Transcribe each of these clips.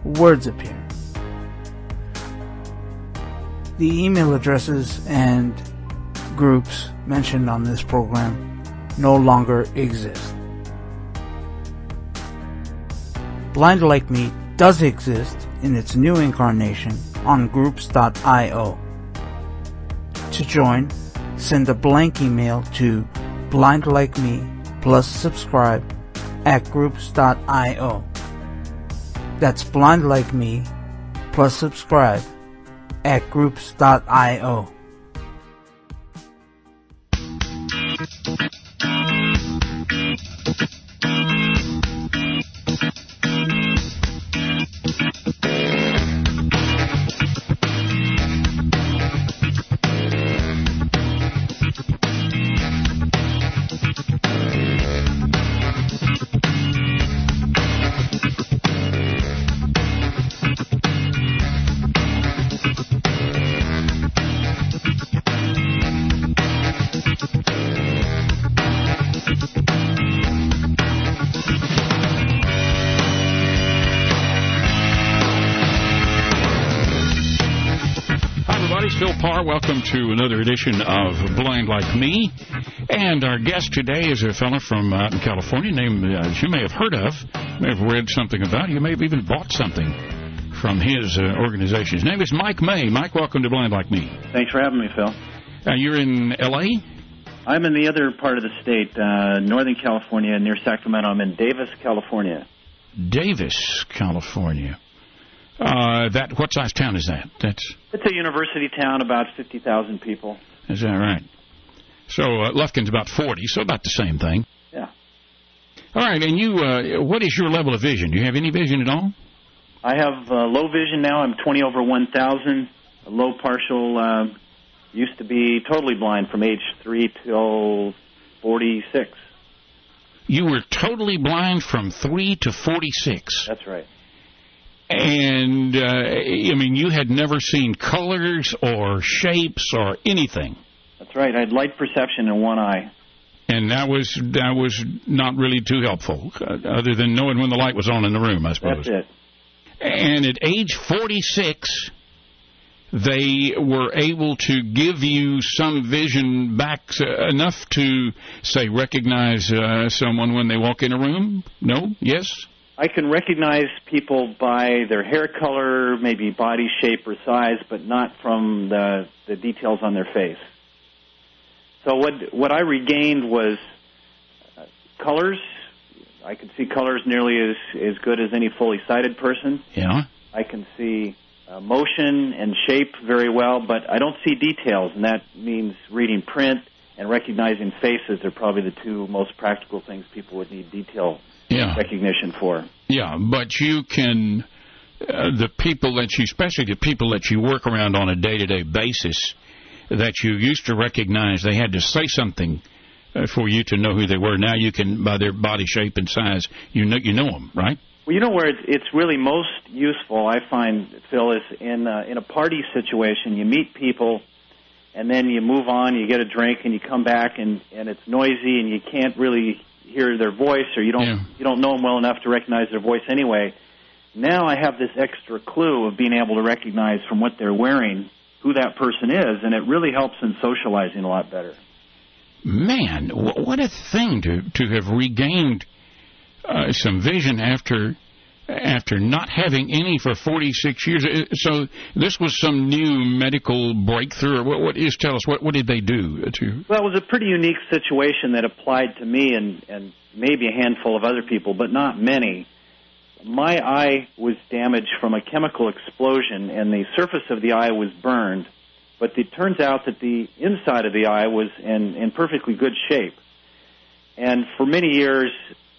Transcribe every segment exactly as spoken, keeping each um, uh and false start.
words appear. The email addresses and groups mentioned on this program no longer exist. Blind Like Me does exist in its new incarnation on groups dot io. To join, send a blank email to blindlikeme plus subscribe at groups dot io. That's blindlikeme plus subscribe at groups dot io. Welcome to another edition of Blind Like Me. And our guest today is a fellow from out in California named, uh, you may have heard of, may have read something about, you may have even bought something from his uh, organization. His name is Mike May. Mike, welcome to Blind Like Me. Thanks for having me, Phil. Uh, you're in L A? I'm in the other part of the state, uh, Northern California, near Sacramento. I'm in Davis, California. Davis, California. Uh, that what size town is that? That's it's a university town, about fifty thousand people. Is that right? So uh, Lufkin's about forty, so about the same thing. Yeah. All right, and you, uh, what is your level of vision? Do you have any vision at all? I have uh, low vision now. I'm twenty over one thousand. Low partial. Uh, used to be totally blind from age three till forty-six. You were totally blind from three to forty-six. That's right. And, uh, I mean, you had never seen colors or shapes or anything. That's right. I had light perception in one eye. And that was that was not really too helpful, uh, other than knowing when the light was on in the room, I suppose. That's it. And at age forty-six, they were able to give you some vision back uh, enough to, say, recognize uh, someone when they walk in a room? No? Yes? I can recognize people by their hair color, maybe body shape or size, but not from the, the details on their face. So what what I regained was uh, colors. I can see colors nearly as, as good as any fully sighted person. Yeah. I can see uh, motion and shape very well, but I don't see details, and that means reading print and recognizing faces are probably the two most practical things people would need detail Yeah. recognition for. Yeah, but you can, uh, the people that you, especially the people that you work around on a day-to-day basis, that you used to recognize, they had to say something uh, for you to know who they were. Now you can, by their body shape and size, you know you know them, right? Well, you know where it's, it's really most useful, I find, Phil, is in, uh, in a party situation. You meet people, and then you move on, you get a drink, and you come back, and, and it's noisy, and you can't really hear their voice, or you don't yeah. you don't know them well enough to recognize their voice anyway. Now I have this extra clue of being able to recognize from what they're wearing who that person is, and it really helps in socializing a lot better. Man, what a thing to to have regained uh, some vision after after not having any for forty-six years. So this was some new medical breakthrough. What, what is? Tell us, what, what did they do to? Well, it was a pretty unique situation that applied to me and, and maybe a handful of other people, but not many. My eye was damaged from a chemical explosion, and the surface of the eye was burned. But it turns out that the inside of the eye was in, in perfectly good shape. And for many years,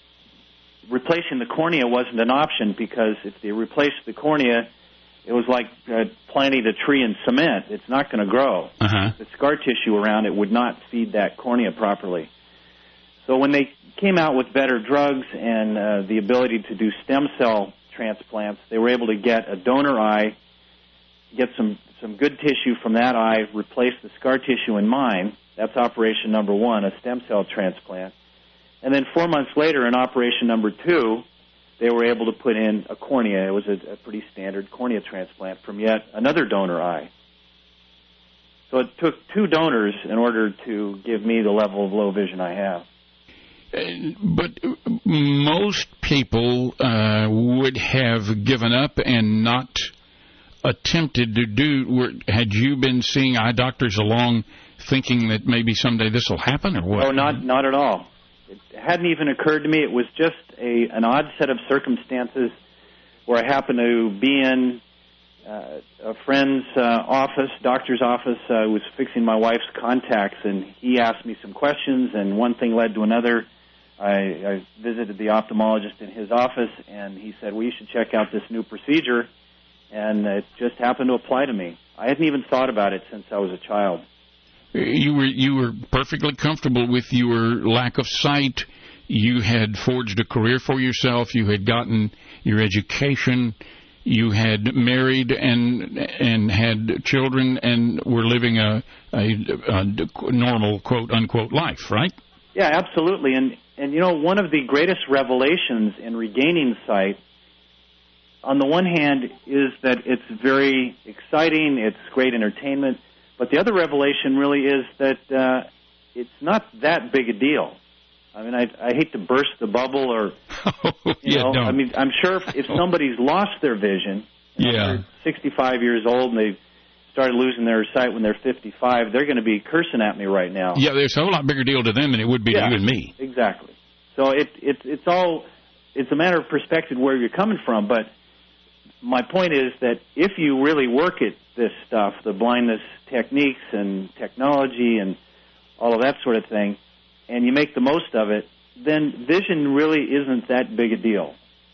replacing the cornea wasn't an option, because if they replaced the cornea, it was like uh, planting a tree in cement. It's not going to grow. Uh-huh. The scar tissue around it would not feed that cornea properly. So when they came out with better drugs and uh, the ability to do stem cell transplants, they were able to get a donor eye, get some, some good tissue from that eye, replace the scar tissue in mine. That's operation number one, a stem cell transplant. And then four months later, in operation number two, they were able to put in a cornea. It was a, a pretty standard cornea transplant from yet another donor eye. So it took two donors in order to give me the level of low vision I have. Uh, but most people uh, would have given up and not attempted to do. Were, had you been seeing eye doctors along, thinking that maybe someday this will happen, or what? Oh, not not at all. It hadn't even occurred to me. It was just a an odd set of circumstances where I happened to be in uh, a friend's uh, office, doctor's office. I uh, was fixing my wife's contacts, and he asked me some questions, and one thing led to another. I, I visited the ophthalmologist in his office, and he said, well, you should check out this new procedure, and it just happened to apply to me. I hadn't even thought about it since I was a child. You were you were perfectly comfortable with your lack of sight. You had forged a career for yourself. You had gotten your education. You had married and and had children and were living a, a, a normal, quote, unquote, life, right? Yeah, absolutely. And, and, you know, one of the greatest revelations in regaining sight, on the one hand, is that it's very exciting, it's great entertainment, but the other revelation really is that uh, it's not that big a deal. I mean, I, I hate to burst the bubble or, you yeah, know, don't. I mean, I'm sure if, if somebody's lost their vision, you know, yeah. they're sixty-five years old and they've started losing their sight when they're fifty-five, they're going to be cursing at me right now. Yeah, there's a whole lot bigger deal to them than it would be yeah, to you and me. Exactly. So it, it, it's all, it's a matter of perspective where you're coming from, but my point is that if you really work at this stuff, the blindness techniques and technology and all of that sort of thing, and you make the most of it, then vision really isn't that big a deal.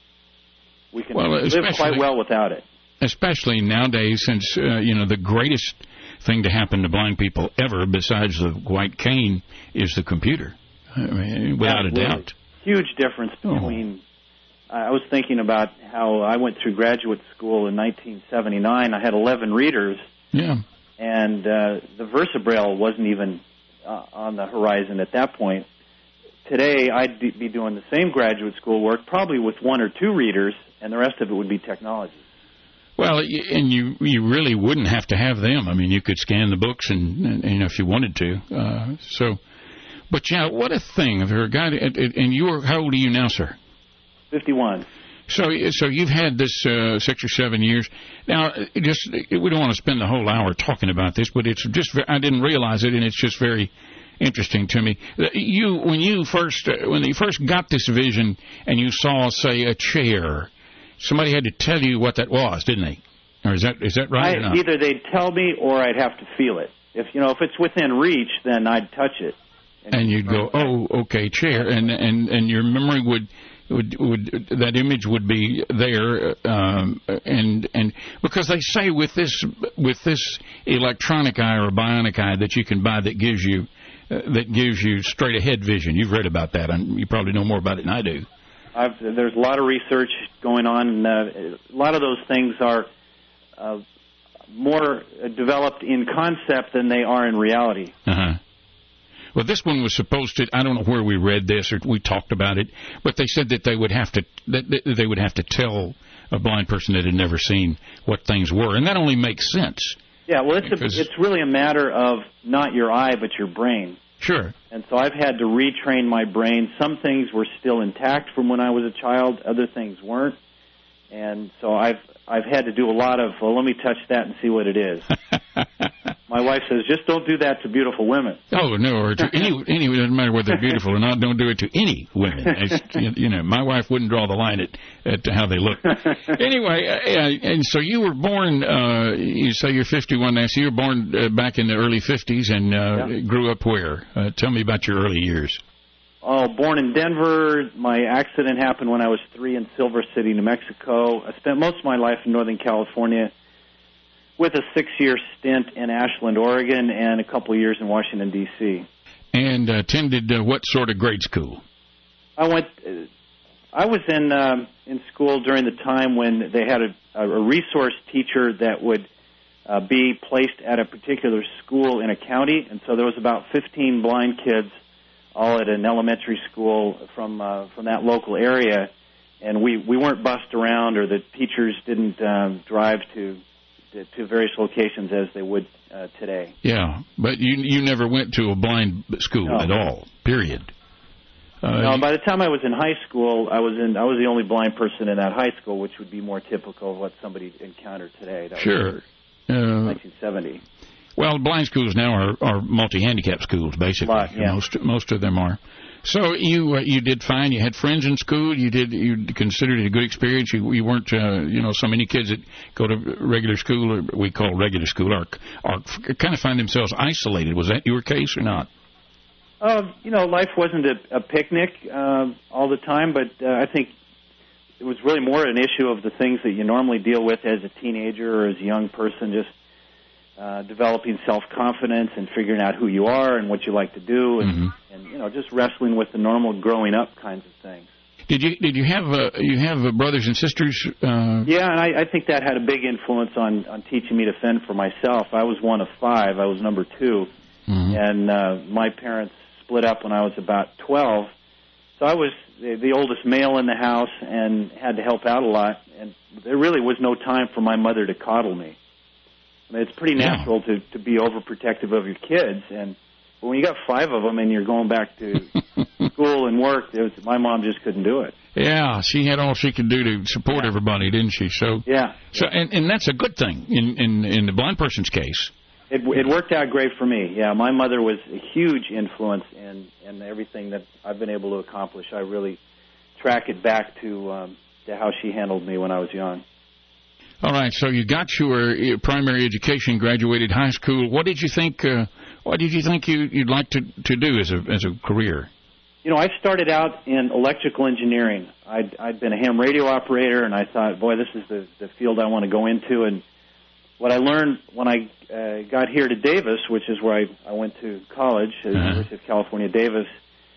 We can well, live quite well without it. Especially nowadays, since, uh, you know, the greatest thing to happen to blind people ever, besides the white cane, is the computer. I mean, without Absolutely. a doubt. Huge difference between... Oh. I was thinking about how I went through graduate school in nineteen seventy-nine. I had eleven readers. Yeah. And uh, the VersaBraille wasn't even uh, on the horizon at that point. Today, I'd be doing the same graduate school work, probably with one or two readers, and the rest of it would be technology. Well, and you you really wouldn't have to have them. I mean, you could scan the books, and, and you know, if you wanted to. Uh, so, but yeah, what a thing! If you're a guy, and you are, how old are you now, sir? fifty-one. So, so you've had this uh, six or seven years. Now, just we don't want to spend the whole hour talking about this, but it's just I didn't realize it, and it's just very interesting to me. You, when you first when you first got this vision, and you saw, say, a chair, somebody had to tell you what that was, didn't they? Or is that is that right? I, or not? Either they'd tell me, or I'd have to feel it. If you know, if it's within reach, then I'd touch it. And, and you'd go, oh, okay, chair, and and and your memory would. Would, would that image would be there, um, and and because they say with this with this electronic eye or bionic eye that you can buy that gives you uh, that gives you straight ahead vision. You've read about that, and you probably know more about it than I do. I've, there's a lot of research going on, and uh, a lot of those things are uh, more developed in concept than they are in reality. Uh huh. Well, this one was supposed to. I don't know where we read this or we talked about it, but they said that they would have to that they would have to tell a blind person that had never seen what things were, and that only makes sense. Yeah, well, it's a, it's really a matter of not your eye but your brain. Sure. And so I've had to retrain my brain. Some things were still intact from when I was a child, other things weren't, and so I've I've had to do a lot of. Well, let me touch that and see what it is. My wife says, just don't do that to beautiful women. Oh, no, or to any, any, it doesn't matter whether they're beautiful or not, don't do it to any women. As, you know, my wife wouldn't draw the line at, at how they look. Anyway, uh, and so you were born, uh, you say you're fifty-one now, so you were born uh, back in the early fifties and uh, yeah. grew up where? Uh, tell me about your early years. Oh, born in Denver. My accident happened when I was three in Silver City, New Mexico. I spent most of my life in Northern California, with a six-year stint in Ashland, Oregon, and a couple of years in Washington, D C And uh, attended uh, what sort of grade school? I went. Uh, I was in um, in school during the time when they had a, a resource teacher that would uh, be placed at a particular school in a county, and so there was about fifteen blind kids, all at an elementary school from uh, from that local area. and we, we weren't bussed around, or the teachers didn't um, drive to, to to various locations as they would uh, today. Yeah, but you you never went to a blind school no. at all, period. Uh, no, by the time I was in high school, I was in I was the only blind person in that high school, which would be more typical of what somebody encountered today. That sure. was uh, nineteen seventy. Well, blind schools now are, are multi-handicap schools, basically. Lot, yeah. Most most of them are. So you uh, you did fine. You had friends in school. You did you considered it a good experience. You you weren't uh, you know so many kids that go to regular school, or we call regular school, are are kind of find themselves isolated. Was that your case or not? Uh, you know, life wasn't a, a picnic uh, all the time, but uh, I think it was really more an issue of the things that you normally deal with as a teenager or as a young person, just uh, developing self-confidence and figuring out who you are and what you like to do, and, mm-hmm. and you know, just wrestling with the normal growing up kinds of things. Did you did you have uh, you have uh, brothers and sisters? Uh... Yeah, and I, I think that had a big influence on, on teaching me to fend for myself. I was one of five. I was number two, mm-hmm. and uh, my parents split up when I was about twelve. So I was the, the oldest male in the house and had to help out a lot, and there really was no time for my mother to coddle me. I mean, it's pretty natural yeah. to, to be overprotective of your kids, and but when you got five of them and you're going back to school and work, it was, my mom just couldn't do it. Yeah, she had all she could do to support yeah. everybody, didn't she? So yeah. So and, and that's a good thing in, in, in the blind person's case. It, it worked out great for me. Yeah, my mother was a huge influence in, in everything that I've been able to accomplish. I really track it back to um, to how she handled me when I was young. All right, so you got your, your primary education, graduated high school. What did you think? Uh, what did you think you, you'd like to, to do as a as a career? You know, I started out in electrical engineering. I'd, I'd been a ham radio operator, and I thought, boy, this is the, the field I want to go into. And what I learned when I uh, got here to Davis, which is where I, I went to college, at the uh-huh. University of California, Davis,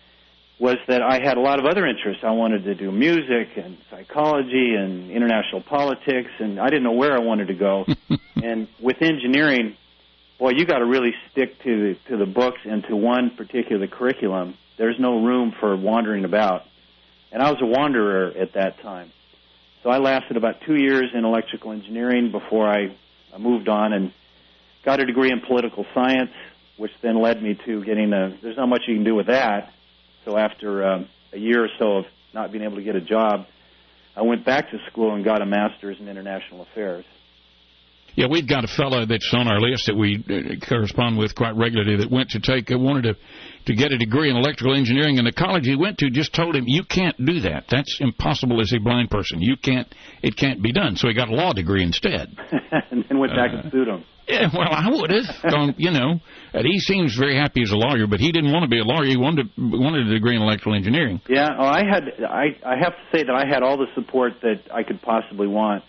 was that I had a lot of other interests. I wanted to do music and psychology and international politics, and I didn't know where I wanted to go. And with engineering, boy, you got to really stick to the, to the books and to one particular curriculum. There's no room for wandering about. And I was a wanderer at that time. So I lasted about two years in electrical engineering before I I moved on and got a degree in political science, which then led me to getting a, there's not much you can do with that. So after um, a year or so of not being able to get a job, I went back to school and got a master's in international affairs. Yeah, we've got a fellow that's on our list that we uh, correspond with quite regularly that went to take, uh, wanted to, to get a degree in electrical engineering, and the college he went to just told him, you can't do that. That's impossible as a blind person. You can't, it can't be done. So he got a law degree instead. And then went back uh, and sued him. Yeah, well, I would have gone, you know, and he seems very happy as a lawyer, but he didn't want to be a lawyer. He wanted to, wanted a degree in electrical engineering. Yeah, oh, I had, I, I have to say that I had all the support that I could possibly want.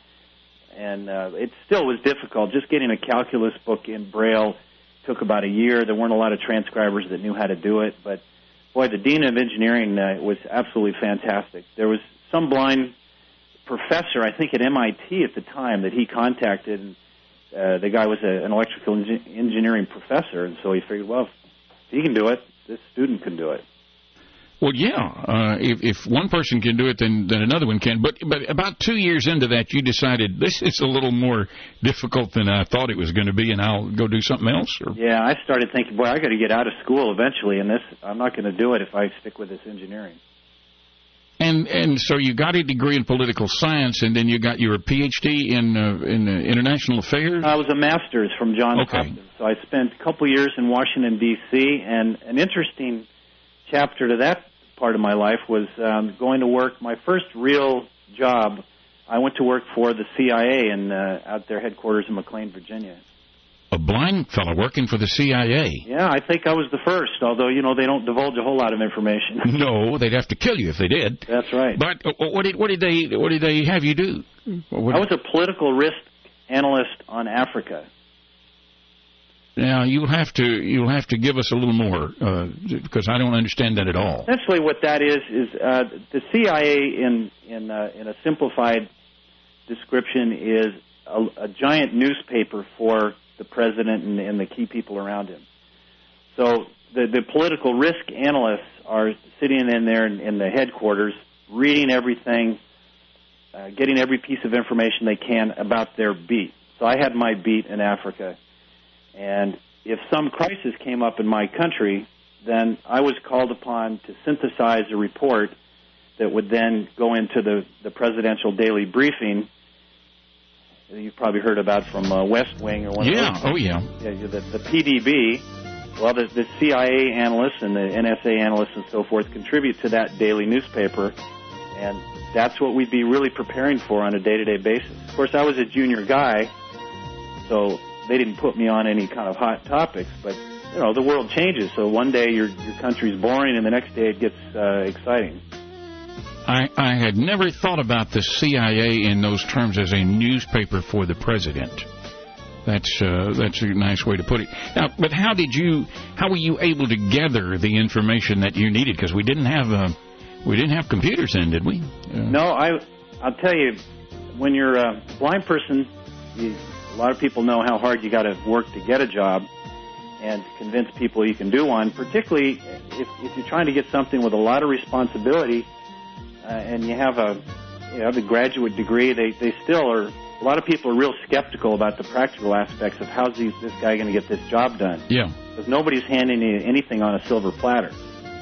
And uh, it still was difficult. Just getting a calculus book in Braille took about a year. There weren't a lot of transcribers that knew how to do it. But, boy, the dean of engineering uh, was absolutely fantastic. There was some blind professor, I think at M I T at the time, that he contacted. And, uh, the guy was a, an electrical en- engineering professor, and so he figured, well, if he can do it, this student can do it. Well, yeah. Uh, if, if one person can do it, then, then another one can. But but about two years into that, you decided this is a little more difficult than I thought it was going to be, and I'll go do something else. Or? Yeah, I started thinking, boy, I got to get out of school eventually, and this I'm not going to do it if I stick with this engineering. And and so you got a degree in political science, and then you got your P H D in uh, in uh, international affairs. I was a master's from Johns okay. Hopkins, so I spent a couple years in Washington D C And an interesting chapter to that part of my life was um, going to work. My first real job, I went to work for the C I A in uh, out their headquarters in McLean, Virginia. A blind fellow working for the C I A. Yeah, I think I was the first, although, you know, they don't divulge a whole lot of information. No, they'd have to kill you if they did. That's right. But uh, what did what did they what did they have you do? What, I was a political risk analyst on Africa. Now you'll have to you'll have to give us a little more uh, because I don't understand that at all. Essentially, what that is is uh, the C I A in in uh, in a simplified description is a, a giant newspaper for the president and, and the key people around him. So the, the political risk analysts are sitting in there in, in the headquarters, reading everything uh, getting every piece of information they can about their beat. So I had my beat in Africa, and if some crisis came up in my country, then I was called upon to synthesize a report that would then go into the, the presidential daily briefing. You've probably heard about from uh, West Wing or one yeah. of those. Oh, yeah. Yeah, the, the P D B. Well, the, the C I A analysts and the N S A analysts and so forth contribute to that daily newspaper, and that's what we'd be really preparing for on a day-to-day basis. Of course, I was a junior guy, so they didn't put me on any kind of hot topics, but, you know, the world changes, so one day your, your country's boring and the next day it gets uh, exciting. I, I had never thought about the C I A in those terms as a newspaper for the president. That's uh, that's a nice way to put it. Now, but how did you? How were you able to gather the information that you needed? Because we didn't have uh, we didn't have computers then, did we? Uh, no, I I'll tell you, when you're a blind person, you, a lot of people know how hard you got to work to get a job, and to convince people you can do one. Particularly if if you're trying to get something with a lot of responsibility, uh, and you have a you have a graduate degree, they they still are. A lot of people are real skeptical about the practical aspects of how's these, this guy going to get this job done. Yeah. Because nobody's handing you anything on a silver platter.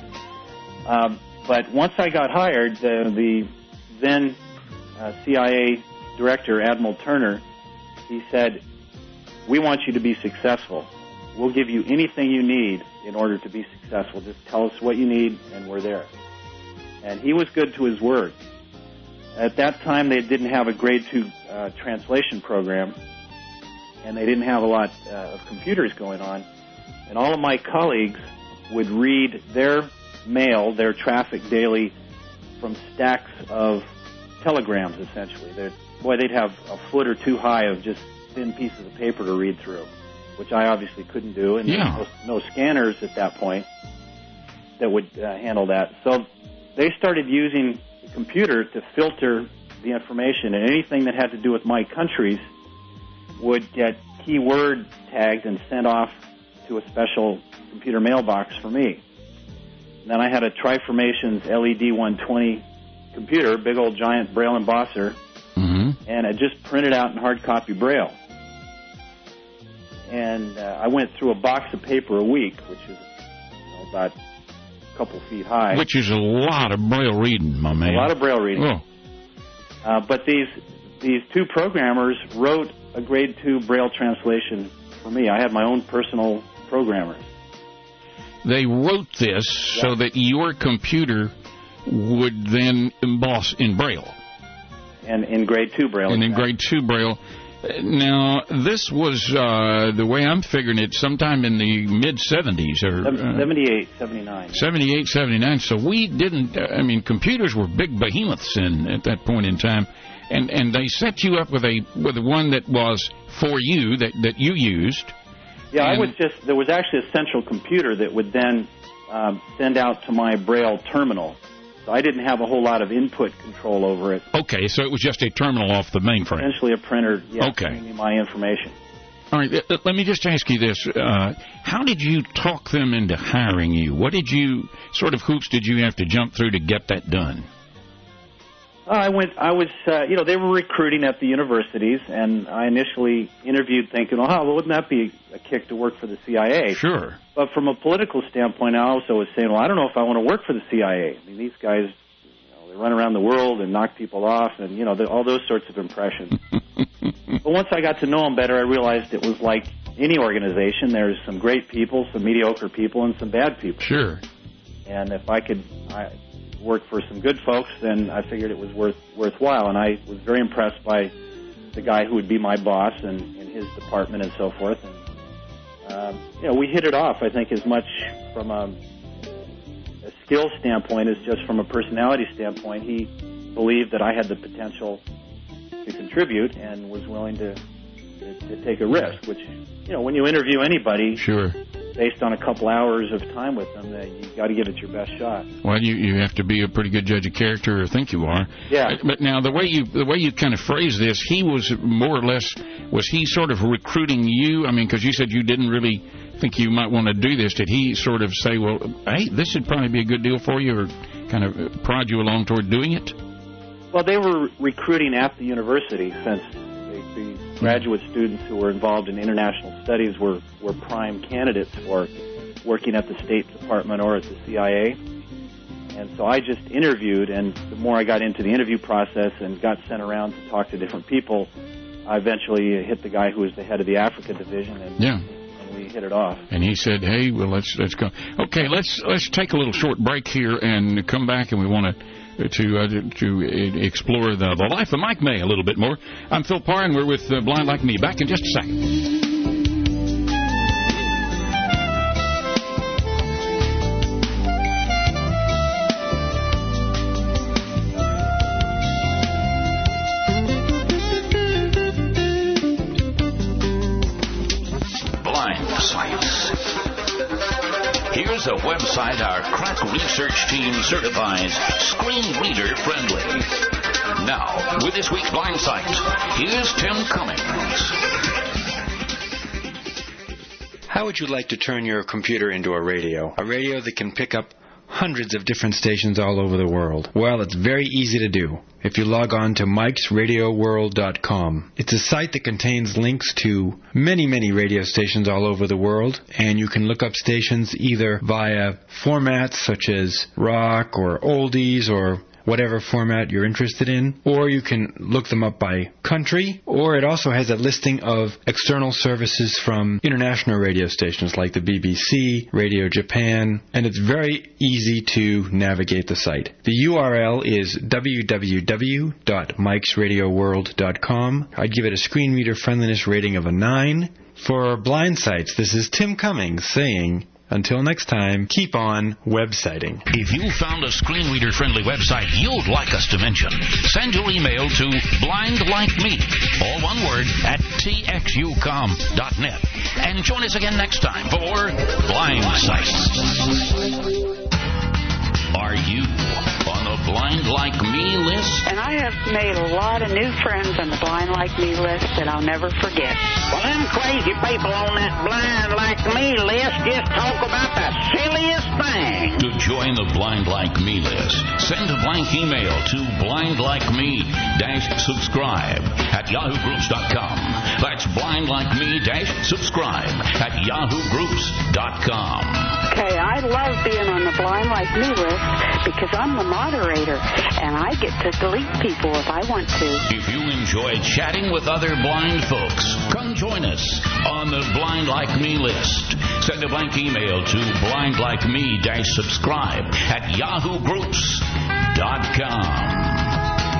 Um, but once I got hired, the, the then uh, C I A director, Admiral Turner, he said, "We want you to be successful. We'll give you anything you need in order to be successful. Just tell us what you need, and we're there." And he was good to his word. At that time, they didn't have a grade two uh, translation program, and they didn't have a lot uh, of computers going on. And all of my colleagues would read their mail, their traffic daily, from stacks of telegrams, essentially. They're, boy, they'd have a foot or two high of just thin pieces of paper to read through, which I obviously couldn't do, and yeah. there was no, no scanners at that point that would uh, handle that. So they started using computer to filter the information, and anything that had to do with my countries would get keyword tagged and sent off to a special computer mailbox for me. And then I had a Triformations L E D one twenty computer, big old giant Braille embosser, mm-hmm. and I just printed out in hard copy Braille. And uh, I went through a box of paper a week, which is you know, about couple feet high. Which is a lot of Braille reading, my man. A lot of Braille reading. Oh. Uh, but these these two programmers wrote a grade two Braille translation for me. I had my own personal programmers. They wrote this yeah. so that your computer would then emboss in Braille. And in grade two Braille. And in exactly. grade two Braille. Now, this was, uh, the way I'm figuring it, sometime in the mid-seventies. or uh, seventy-eight, seventy-nine. seventy-eight, seventy-nine. So we didn't, uh, I mean, computers were big behemoths in, at that point in time. And and they set you up with a with one that was for you, that, that you used. Yeah, and I was just, there was actually a central computer that would then um, send out to my Braille terminal. So I didn't have a whole lot of input control over it. Okay, so it was just a terminal off the mainframe. Essentially a printer, yeah, okay. giving me my information. All right, let me just ask you this. Uh, how did you talk them into hiring you? What did you, sort of hoops did you have to jump through to get that done? I went, I was, uh, you know, they were recruiting at the universities, and I initially interviewed thinking, oh, well, wouldn't that be a kick to work for the C I A? Sure. But from a political standpoint, I also was saying, well, I don't know if I want to work for the C I A. I mean, these guys, you know, they run around the world and knock people off, and, you know, all those sorts of impressions. But once I got to know them better, I realized it was like any organization. There's some great people, some mediocre people, and some bad people. Sure. And if I could I, work for some good folks, then I figured it was worth worthwhile. And I was very impressed by the guy who would be my boss and, and his department and so forth. And, um, you know, we hit it off, I think, as much from a, a skill standpoint as just from a personality standpoint. He believed that I had the potential to contribute and was willing to, to, to take a risk, which, you know, when you interview anybody, sure, based on a couple hours of time with them, uh, you got to give it your best shot. Well, you you have to be a pretty good judge of character, or think you are. Yeah. But now the way you the way you kind of phrase this, he was more or less, was he sort of recruiting you? I mean, because you said you didn't really think you might want to do this. Did he sort of say, well, hey, this would probably be a good deal for you, or kind of prod you along toward doing it? Well, they were recruiting at the university, since the, the graduate students who were involved in international studies were, were prime candidates for working at the State Department or at the C I A. And so I just interviewed, and the more I got into the interview process and got sent around to talk to different people, I eventually hit the guy who was the head of the Africa division, and, yeah. and we hit it off. And he said, "Hey, well, let's let's go." Okay, let's let's take a little short break here and come back, and we want to. To, uh, to explore the, the life of Mike May a little bit more. I'm Phil Parr, and we're with uh, Blind Like Me. Back in just a second. Blind Sites. Here's a website our crack research team certifies screen reader friendly. Now, with this week's Blind Site, here's Tim Cummings. How would you like to turn your computer into a radio? A radio that can pick up hundreds of different stations all over the world. Well, it's very easy to do if you log on to mikes radio world dot com. It's a site that contains links to many, many radio stations all over the world, and you can look up stations either via formats such as rock or oldies or whatever format you're interested in, or you can look them up by country, or it also has a listing of external services from international radio stations like the B B C, Radio Japan, and it's very easy to navigate the site. The U R L is w w w dot mikes radio world dot com. I'd give it a screen reader friendliness rating of a nine. For Blind Sites, this is Tim Cummings saying, until next time, keep on websiting. If you found a screen reader friendly website you'd like us to mention, send your email to blindlikeme, all one word, at t x u com dot net. And join us again next time for Blind Sites. Are you on the Blind Like Me list? And I have made a lot of new friends on the Blind Like Me list that I'll never forget. Well, them crazy people on that Blind Like Me list just talk about the silliest thing. To join the Blind Like Me list, send a blank email to blindlikeme-subscribe at yahoo groups dot com. That's blindlikeme-subscribe at yahoo groups dot com. Okay, I love being on the Blind Like Me list because I'm the moderator, and I get to delete people if I want to. If you enjoy chatting with other blind folks, come join us on the Blind Like Me list. Send a blank email to blindlikeme-subscribe at yahoo groups dot com.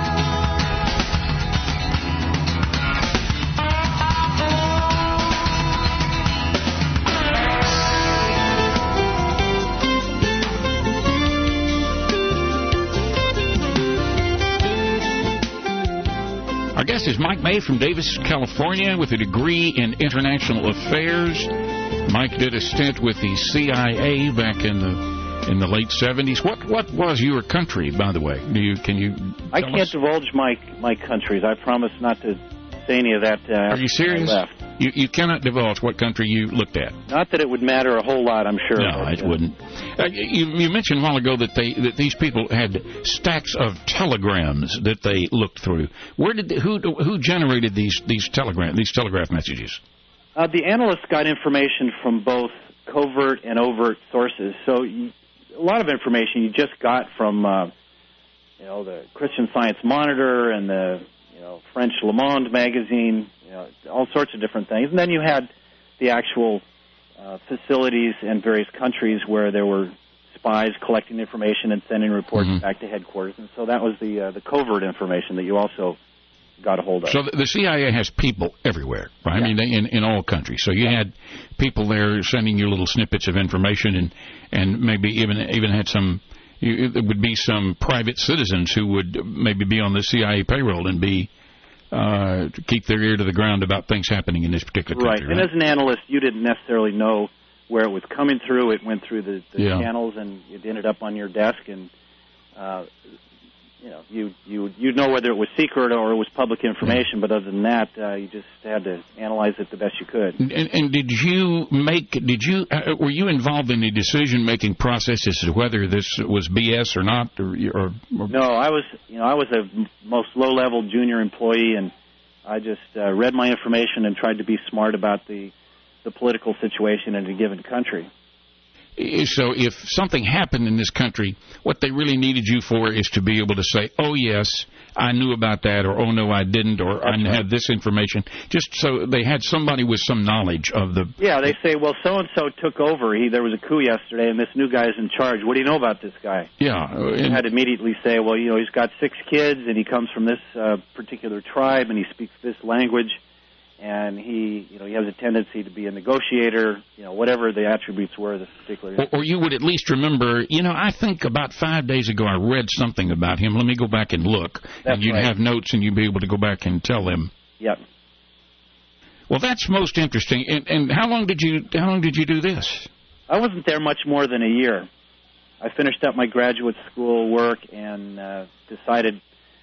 Our guest is Mike May from Davis, California, with a degree in international affairs. Mike did a stint with the C I A back in the in the late seventies. What what was your country, by the way? Do you can you? I can't us? divulge my my countries. I promise not to say any of that. Uh, Are you serious? I left. You you cannot divulge what country you looked at. Not that it would matter a whole lot, I'm sure. No, but, it uh, wouldn't. Uh, you, you mentioned a while ago that they that these people had stacks of telegrams that they looked through. Where did they, who who generated these these telegram these telegraph messages? Uh, the analysts got information from both covert and overt sources. So you, a lot of information you just got from uh, you know the Christian Science Monitor and the you know French Le Monde magazine. You know, all sorts of different things. And then you had the actual uh, facilities in various countries where there were spies collecting information and sending reports mm-hmm. back to headquarters. And so that was the uh, the covert information that you also got a hold of. So the C I A has people everywhere, right? Yeah. I mean, they, in, in all countries. So you yeah. had people there sending you little snippets of information and, and maybe even even had some, you, there would be some private citizens who would maybe be on the C I A payroll and be Uh, to keep their ear to the ground about things happening in this particular country. Right, and right? as an analyst, you didn't necessarily know where it was coming through. It went through the, the yeah. channels, and it ended up on your desk. And uh, you know, you you you'd know whether it was secret or it was public information. But other than that, uh, you just had to analyze it the best you could. And, and did you make? Did you? Uh, were you involved in the decision-making process as to whether this was B S or not? Or, or, or no, I was. You know, I was a most low-level junior employee, and I just uh, read my information and tried to be smart about the the political situation in a given country. So if something happened in this country, what they really needed you for is to be able to say, oh, yes, I knew about that, or oh, no, I didn't, or I right. had this information, just so they had somebody with some knowledge of the... Yeah, they say, well, so-and-so took over. He, there was a coup yesterday, and this new guy's in charge. What do you know about this guy? Yeah. And you had to immediately say, well, you know, he's got six kids, and he comes from this uh, particular tribe, and he speaks this language. And he, you know, he has a tendency to be a negotiator, you know, whatever the attributes were of this particular... Or, or you would at least remember, you know, I think about five days ago I read something about him. Let me go back and look. That's and you'd right. have notes and you'd be able to go back and tell them. Yep. Well, that's most interesting. And, and how long did you how long did you do this? I wasn't there much more than a year. I finished up my graduate school work and uh, decided...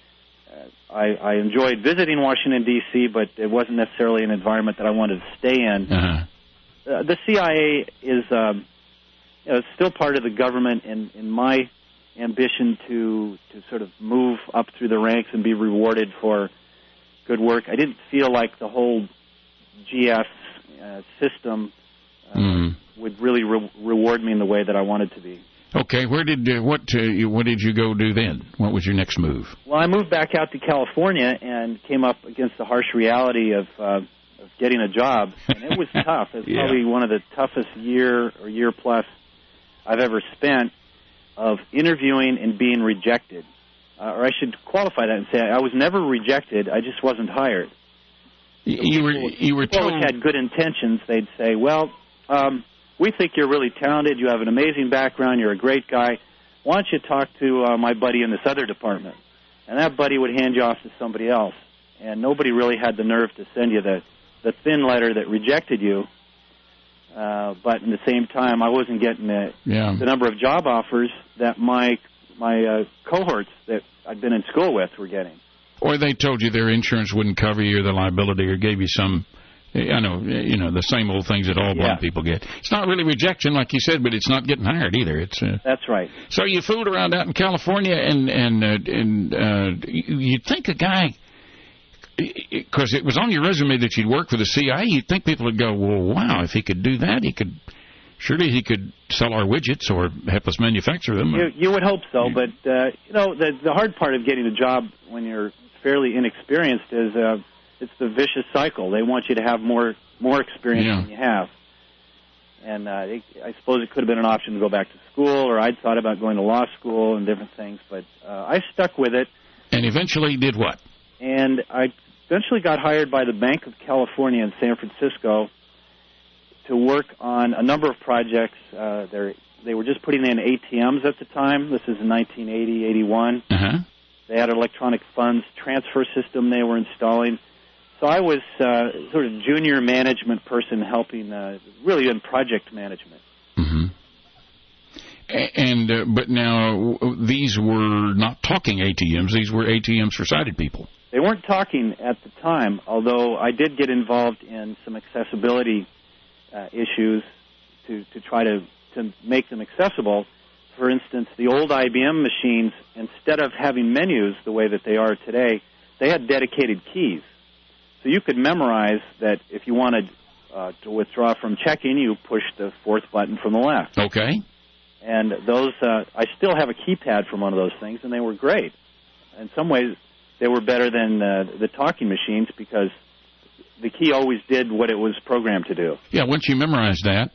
Uh, I, I enjoyed visiting Washington, D C, but it wasn't necessarily an environment that I wanted to stay in. Uh-huh. Uh, the C I A is um, you know, it's still part of the government, and in my ambition to, to sort of move up through the ranks and be rewarded for good work, I didn't feel like the whole G S uh, system uh, mm-hmm. would really re- reward me in the way that I wanted to be. Okay, where did uh, what uh, you, what did you go do then? What was your next move? Well, I moved back out to California and came up against the harsh reality of, uh, of getting a job, and it was tough. It's yeah. probably one of the toughest year or year plus I've ever spent of interviewing and being rejected. Uh, or I should qualify that and say I was never rejected. I just wasn't hired. You, you were you were told... People had good intentions. They'd say, well. Um, We think you're really talented. You have an amazing background. You're a great guy. Why don't you talk to uh, my buddy in this other department? And that buddy would hand you off to somebody else. And nobody really had the nerve to send you the, the thin letter that rejected you. Uh, but in the same time, I wasn't getting the, yeah. the number of job offers that my my uh, cohorts that I'd been in school with were getting. Or they told you their insurance wouldn't cover you or the liability or gave you some... I know, you know, the same old things that all blind yeah. people get. It's not really rejection, like you said, but it's not getting hired either. It's uh, That's right. So you fooled around out in California, and and uh, and uh, you'd think a guy, because it was on your resume that you'd work for the C I A, you'd think people would go, well, wow, if he could do that, he could, surely he could sell our widgets or help us manufacture them. You, you would hope so, but, uh, you know, the, the hard part of getting a job when you're fairly inexperienced is... Uh, It's the vicious cycle. They want you to have more more experience yeah. than you have. And uh, it, I suppose it could have been an option to go back to school, or I'd thought about going to law school and different things. But uh, I stuck with it. And eventually did what? And I eventually got hired by the Bank of California in San Francisco to work on a number of projects. Uh, they were just putting in A T Ms at the time. This is in nineteen eighty, eighty-one. Uh-huh. They had an electronic funds transfer system they were installing. So I was uh, sort of junior management person helping, uh, really in project management. Mm-hmm. And uh, but now these were not talking A T Ms; these were A T Ms for sighted people. They weren't talking at the time, although I did get involved in some accessibility uh, issues to to try to to make them accessible. For instance, the old I B M machines, instead of having menus the way that they are today, they had dedicated keys. So you could memorize that if you wanted uh, to withdraw from checking, you push the fourth button from the left. Okay. And those, uh, I still have a keypad from one of those things, and they were great. In some ways, they were better than uh, the talking machines because the key always did what it was programmed to do. Yeah, once you memorize that,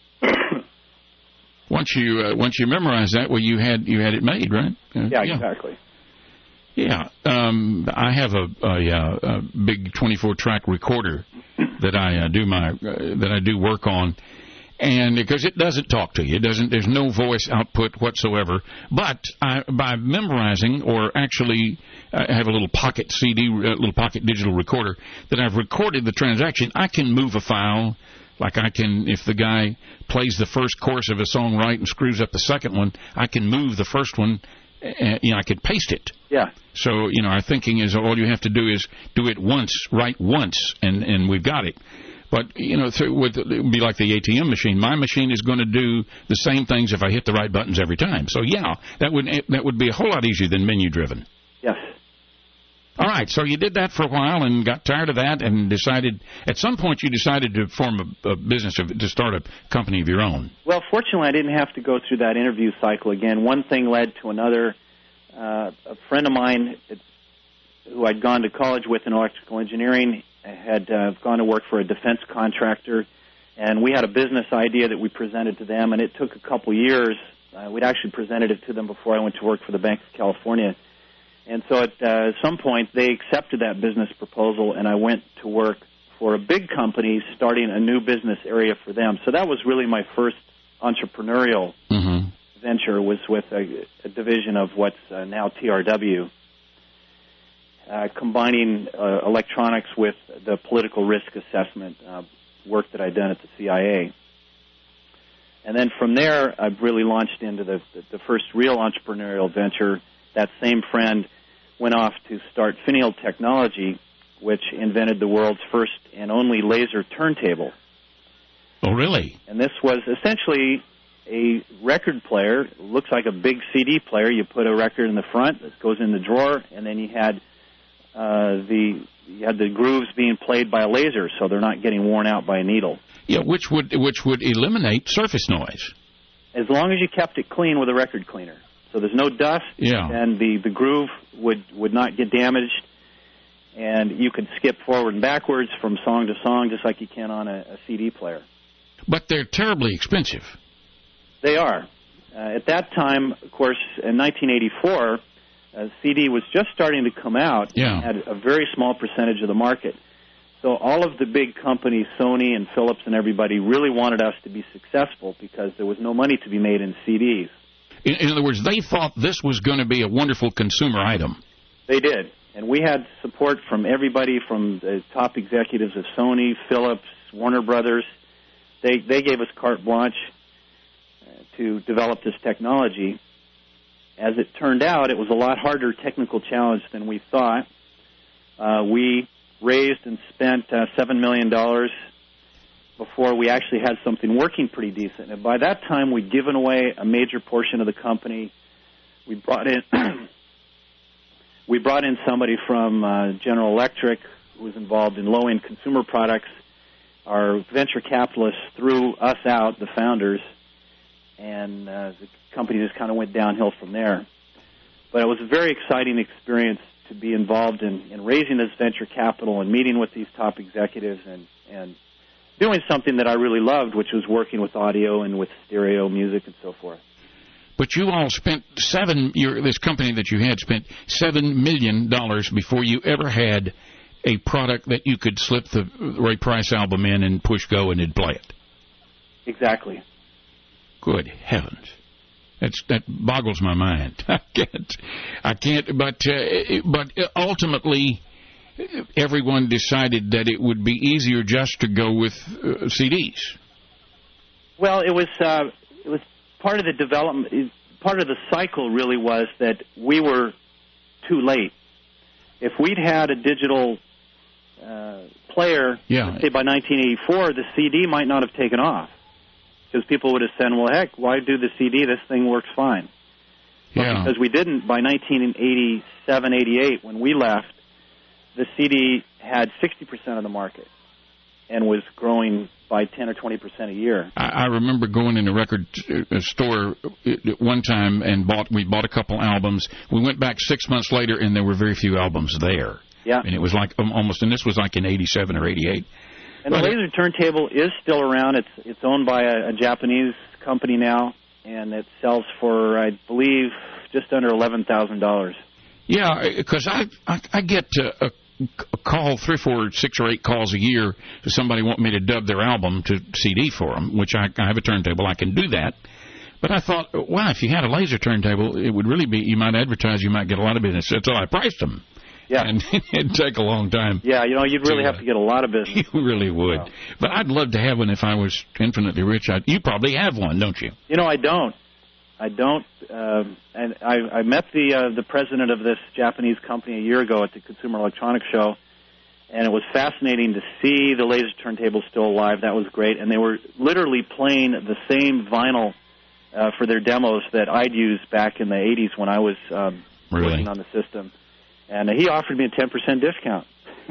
once you uh, once you memorize that, well, you had you had it made, right? Uh, yeah, yeah, exactly. Yeah, um, I have a, a, a big twenty-four track recorder that I uh, do my uh, that I do work on, and because it doesn't talk to you, it doesn't. There's no voice output whatsoever. But I, by memorizing, or actually, I have a little pocket C D, a little pocket digital recorder that I've recorded the transaction. I can move a file. Like I can, if the guy plays the first chorus of a song right and screws up the second one, I can move the first one uh, you know, I could paste it. Yeah. So, you know, our thinking is all you have to do is do it once, write once, and, and we've got it. But, you know, through, with, it would be like the A T M machine. My machine is going to do the same things if I hit the right buttons every time. So, yeah, that would that would be a whole lot easier than menu-driven. Yes. All right, so you did that for a while and got tired of that and decided, at some point you decided to form a, a business, of, to start a company of your own. Well, fortunately, I didn't have to go through that interview cycle again. One thing led to another. Uh, a friend of mine it, who I'd gone to college with in electrical engineering had uh, gone to work for a defense contractor, and we had a business idea that we presented to them, and it took a couple years. Uh, we'd actually presented it to them before I went to work for the Bank of California. And so at uh, some point, they accepted that business proposal, and I went to work for a big company starting a new business area for them. So that was really my first entrepreneurial mm-hmm. venture, was with a, a division of what's uh, now T R W. Uh, combining uh, electronics with the political risk assessment uh, work that I'd done at the C I A. And then from there, I've really launched into the, the, the first real entrepreneurial venture. That same friend went off to start Finial Technology, which invented the world's first and only laser turntable. Oh, really? And this was essentially a record player. It looks like a big C D player. You put a record in the front, it goes in the drawer, and then you had Uh, the you had the grooves being played by a laser, so they're not getting worn out by a needle. Yeah, which would which would eliminate surface noise. As long as you kept it clean with a record cleaner, so there's no dust, yeah. and the, the groove would, would not get damaged, and you could skip forward and backwards from song to song just like you can on a, a C D player. But they're terribly expensive. They are. Uh, at that time, of course, in nineteen eighty-four. Uh, C D was just starting to come out yeah. and had a very small percentage of the market. So all of the big companies, Sony and Philips and everybody, really wanted us to be successful because there was no money to be made in C Ds. In, in other words, they thought this was going to be a wonderful consumer item. They did. And we had support from everybody, from the top executives of Sony, Philips, Warner Brothers. They, they gave us carte blanche uh, to develop this technology. As it turned out, it was a lot harder technical challenge than we thought. Uh, we raised and spent uh, seven million dollars before we actually had something working pretty decent. And by that time, we'd given away a major portion of the company. We brought in we brought in somebody from uh, General Electric who was involved in low-end consumer products. Our venture capitalists threw us out, the founders, and uh, the company just kind of went downhill from there. But it was a very exciting experience to be involved in, in raising this venture capital and meeting with these top executives and, and doing something that I really loved, which was working with audio and with stereo music and so forth. But you all spent seven, your, this company that you had spent seven million dollars before you ever had a product that you could slip the Ray Price album in and push go and it'd play it. Exactly. Good heavens. That's, that boggles my mind. I can't, I can't, but, uh, but ultimately, everyone decided that it would be easier just to go with uh, C Ds. Well, it was, uh, it was part of the development, part of the cycle really was that we were too late. If we'd had a digital uh, player, yeah. let's say by nineteen eighty-four, the C D might not have taken off. Because people would have said, well, heck, why do the C D? This thing works fine. But yeah. because we didn't, by nineteen eighty-seven, eighty-eight, when we left, the C D had sixty percent of the market and was growing by ten or twenty percent a year. I, I remember going in a record uh, store at one time and bought we bought a couple albums. We went back six months later, and there were very few albums there. Yeah. And it was like um, almost, and this was like in eighty-seven or eighty-eight. And the laser turntable is still around. It's it's owned by a, a Japanese company now, and it sells for, I believe, just under eleven thousand dollars. Yeah, because I, I I get a, a call, three, four, six, or eight calls a year to somebody wanting me to dub their album to C D for them, which I, I have a turntable. I can do that. But I thought, wow, if you had a laser turntable, it would really be, you might advertise, you might get a lot of business. That's all I priced them. Yeah. And it'd take a long time. Yeah, you know, you'd really to, have to get a lot of business. You really would. Wow. But I'd love to have one if I was infinitely rich. I'd, you probably have one, don't you? You know, I don't. I don't. Uh, and I, I met the uh, the president of this Japanese company a year ago at the Consumer Electronics Show, and it was fascinating to see the laser turntable still alive. That was great, and they were literally playing the same vinyl uh, for their demos that I'd used back in the eighties when I was um, really? working on the system. And uh, he offered me a ten percent discount.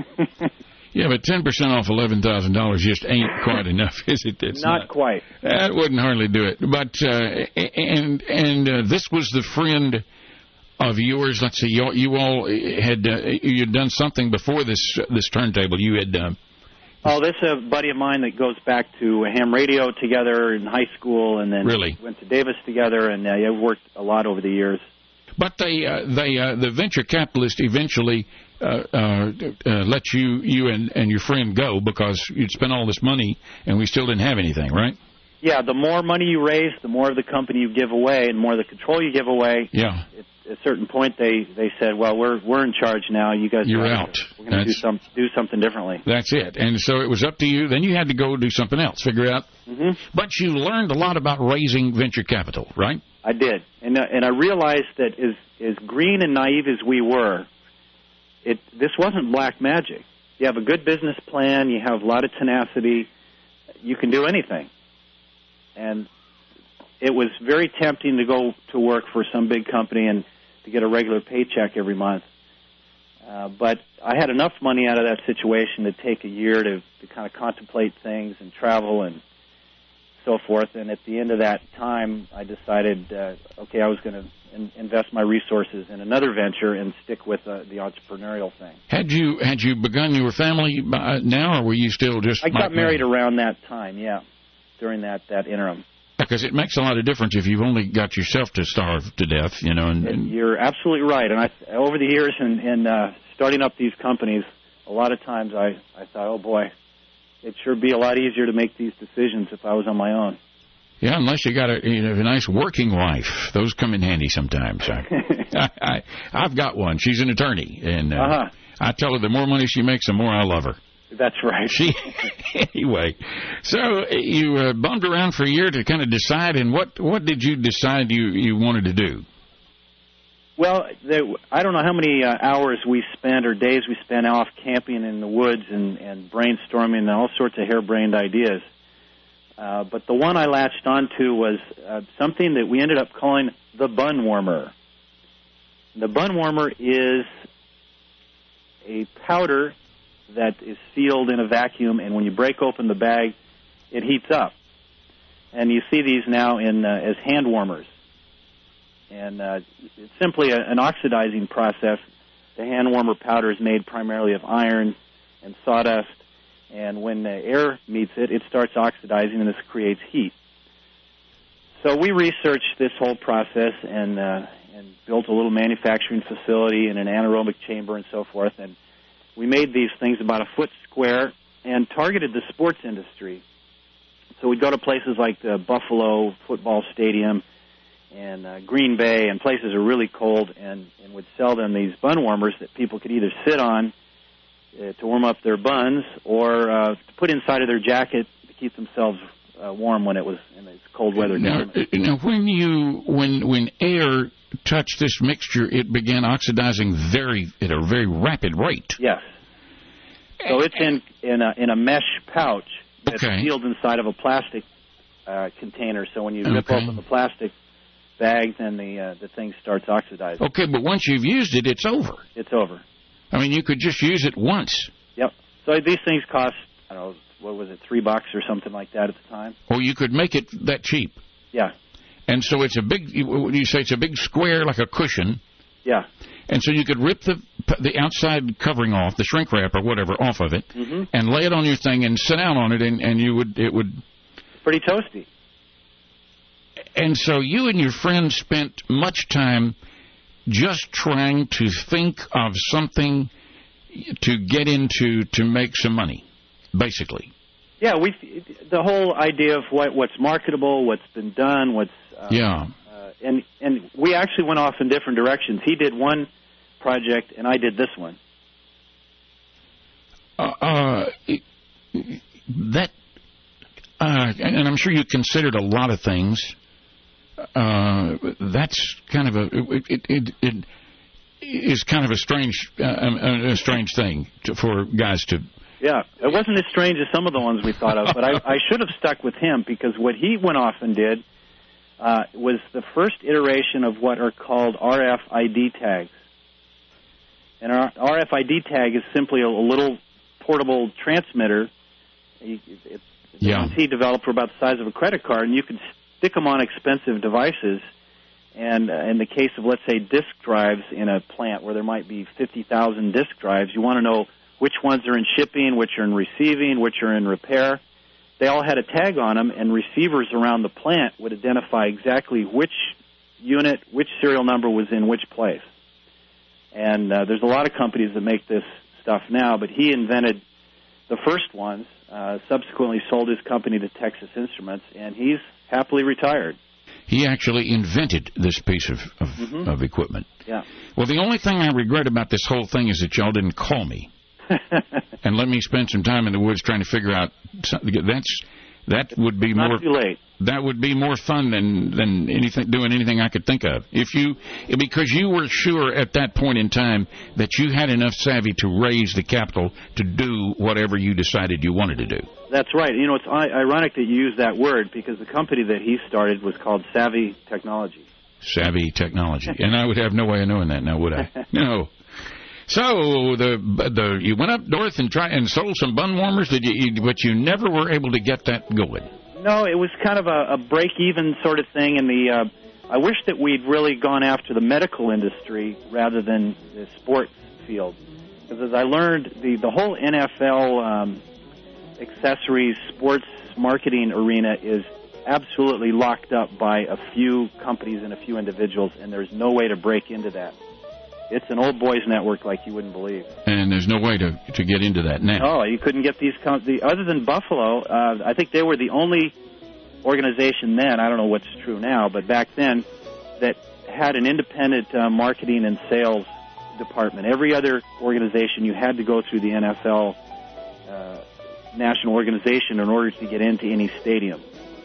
Yeah, but ten percent off eleven thousand dollars just ain't quite enough, is it? It's not, not quite. That wouldn't hardly do it. But, uh, and and uh, this was the friend of yours. Let's see, you, you all had, uh, you had done something before this this turntable. You had... Uh, oh, this is a buddy of mine that goes back to ham radio together in high school, and then really? went to Davis together, and uh, yeah, worked a lot over the years. But they, uh, they, uh, the venture capitalist eventually uh, uh, uh, let you, you and, and your friend go because you'd spent all this money and we still didn't have anything, right? Yeah, the more money you raise, the more of the company you give away, and the more of the control you give away. Yeah. At a certain point, they, they said, "Well, we're we're in charge now. You guys, you're are out. We're going to do some do something differently." That's it. And so it was up to you. Then you had to go do something else, figure out. Mm-hmm. But you learned a lot about raising venture capital, right? I did, and uh, and I realized that as as green and naive as we were, it this wasn't black magic. You have a good business plan, you have a lot of tenacity, you can do anything. And it was very tempting to go to work for some big company and to get a regular paycheck every month. Uh, but I had enough money out of that situation to take a year to, to kind of contemplate things and travel and so forth. And at the end of that time, I decided, uh, okay, I was going to in- invest my resources in another venture and stick with uh, the entrepreneurial thing. Had you had you begun your family by now, or were you still just... I got married around that time, yeah, during that, that interim. Because it makes a lot of difference if you've only got yourself to starve to death, you know. And, and you're absolutely right. And I, over the years in, in uh, starting up these companies, a lot of times I, I thought, oh, boy, it'd sure be a lot easier to make these decisions if I was on my own. Yeah, unless you got a, you know, a nice working wife. Those come in handy sometimes. I, I, I've got one. She's an attorney. And uh, uh-huh. I tell her the more money she makes, the more I love her. That's right. She, anyway, so you uh, bummed around for a year to kind of decide, and what, what did you decide you, you wanted to do? Well, there, I don't know how many uh, hours we spent or days we spent off camping in the woods and, and brainstorming and all sorts of harebrained ideas. Uh, but the one I latched onto was uh, something that we ended up calling the bun warmer. The bun warmer is a powder that is sealed in a vacuum, and when you break open the bag, it heats up. And you see these now in uh, as hand warmers. And uh, it's simply a, an oxidizing process. The hand warmer powder is made primarily of iron and sawdust, and when the air meets it, it starts oxidizing, and this creates heat. So we researched this whole process and uh, and built a little manufacturing facility and an anaerobic chamber and so forth, and we made these things about a foot square and targeted the sports industry. So we'd go to places like the Buffalo football stadium and uh, Green Bay, and places are really cold, and, and would sell them these bun warmers that people could either sit on uh, to warm up their buns or uh, to put inside of their jacket to keep themselves uh, warm when it was in this cold weather. Now, now, when you when when air touched this mixture, it began oxidizing very at a very rapid rate. Yes. So it's in in a, in a mesh pouch that's okay. sealed inside of a plastic uh, container. So when you rip okay. open the plastic bag, then the uh, the thing starts oxidizing. Okay, but once you've used it, it's over. It's over. I mean, you could just use it once. Yep. So these things cost, I don't know, what was it, three bucks or something like that at the time? Or you could make it that cheap. Yeah. And so it's a big, you say it's a big square like a cushion. Yeah. And so you could rip the the outside covering off, the shrink wrap or whatever, off of it, mm-hmm. and lay it on your thing and sit down on it, and, and you would, it would... Pretty toasty. And so you and your friend spent much time just trying to think of something to get into to make some money, basically. Yeah, we the whole idea of what what's marketable, what's been done, what's uh, yeah, uh, and and we actually went off in different directions. He did one project, and I did this one. Uh, uh that, uh, and I'm sure you considered a lot of things. Uh, that's kind of a it it, it, it is kind of a strange uh, a, a strange thing to, for guys to. Yeah, it wasn't as strange as some of the ones we thought of, but I, I should have stuck with him because what he went off and did uh, was the first iteration of what are called R F I D tags. And our R F I D tag is simply a, a little portable transmitter. It's yeah. he developed for about the size of a credit card, and you could stick them on expensive devices. And uh, in the case of, let's say, disk drives in a plant where there might be fifty thousand disk drives, you want to know which ones are in shipping, which are in receiving, which are in repair. They all had a tag on them, and receivers around the plant would identify exactly which unit, which serial number was in which place. And uh, there's a lot of companies that make this stuff now, but he invented the first ones, uh, subsequently sold his company to Texas Instruments, and he's happily retired. He actually invented this piece of, of, mm-hmm. of equipment. Yeah. Well, the only thing I regret about this whole thing is that y'all didn't call me and let me spend some time in the woods trying to figure out something. That's that would be Not more too late. That would be more fun than than anything doing anything I could think of. If you because you were sure at that point in time that you had enough savvy to raise the capital to do whatever you decided you wanted to do. That's right. You know, it's ironic that you use that word because the company that he started was called Savvy Technology. Savvy Technology, and I would have no way of knowing that now, would I? No. So the the you went up north and tried and sold some bun warmers, did you? But you never were able to get that going. No, it was kind of a, a break-even sort of thing, and the uh, I wish that we'd really gone after the medical industry rather than the sports field, because as I learned, the the whole N F L um, accessories sports marketing arena is absolutely locked up by a few companies and a few individuals, and there's no way to break into that. It's an old boys network like you wouldn't believe. And there's no way to to get into that now. Oh, you couldn't get these com- the other than Buffalo. Uh, I think they were the only organization then. I don't know what's true now, but back then that had an independent uh, marketing and sales department. Every other organization you had to go through the N F L uh, national organization in order to get into any stadium.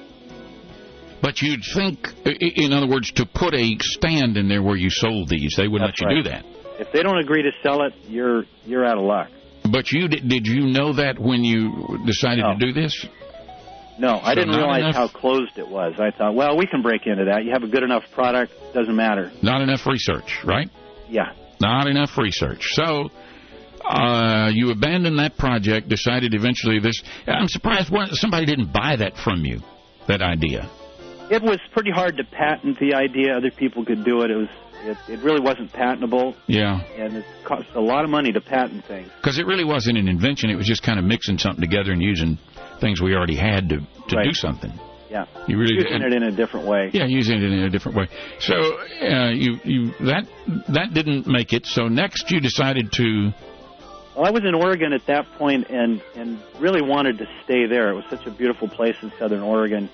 But you'd think, in other words, to put a stand in there where you sold these, they would That's let you right. do that. If they don't agree to sell it, you're you're out of luck. But you did, did you know that when you decided no. to do this? No, I so didn't realize enough, how closed it was. I thought, well, we can break into that. You have a good enough product, doesn't matter. Not enough research, right? Yeah. Not enough research. So uh, you abandoned that project, decided eventually this. I'm surprised somebody didn't buy that from you, that idea. It was pretty hard to patent the idea. Other people could do it. It was. It, it really wasn't patentable. Yeah. And it cost a lot of money to patent things. Because it really wasn't an invention. It was just kind of mixing something together and using things we already had to, to right. do something. Yeah. You really using did. it in a different way. Yeah, using it in a different way. So uh, you you that that didn't make it. So next you decided to. Well, I was in Oregon at that point and and really wanted to stay there. It was such a beautiful place in Southern Oregon.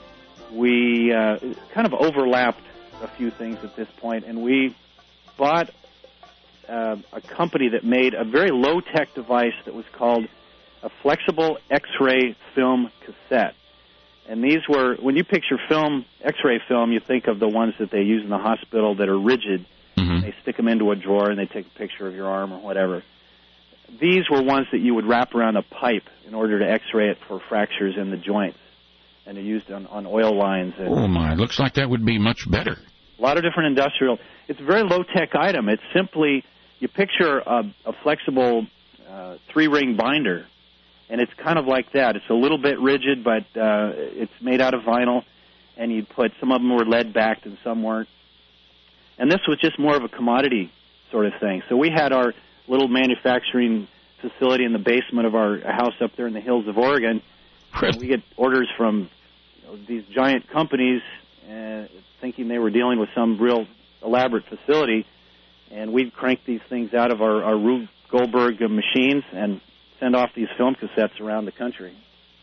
We uh, kind of overlapped a few things at this point, and we bought uh, a company that made a very low-tech device that was called a flexible X-ray film cassette. And these were, when you picture film, X-ray film, you think of the ones that they use in the hospital that are rigid. Mm-hmm. They stick them into a drawer and they take a picture of your arm or whatever. These were ones that you would wrap around a pipe in order to X-ray it for fractures in the joints. And they're used on, on oil lines. And oh, my. Looks like that would be much better. A lot of different industrial. It's a very low-tech item. It's simply, you picture a, a flexible uh, three-ring binder, and it's kind of like that. It's a little bit rigid, but uh, it's made out of vinyl, and you'd put, some of them were lead-backed and some weren't. And this was just more of a commodity sort of thing. So we had our little manufacturing facility in the basement of our house up there in the hills of Oregon. And we get orders from you know, these giant companies uh, thinking they were dealing with some real elaborate facility, and we'd crank these things out of our, our Rube Goldberg machines and send off these film cassettes around the country.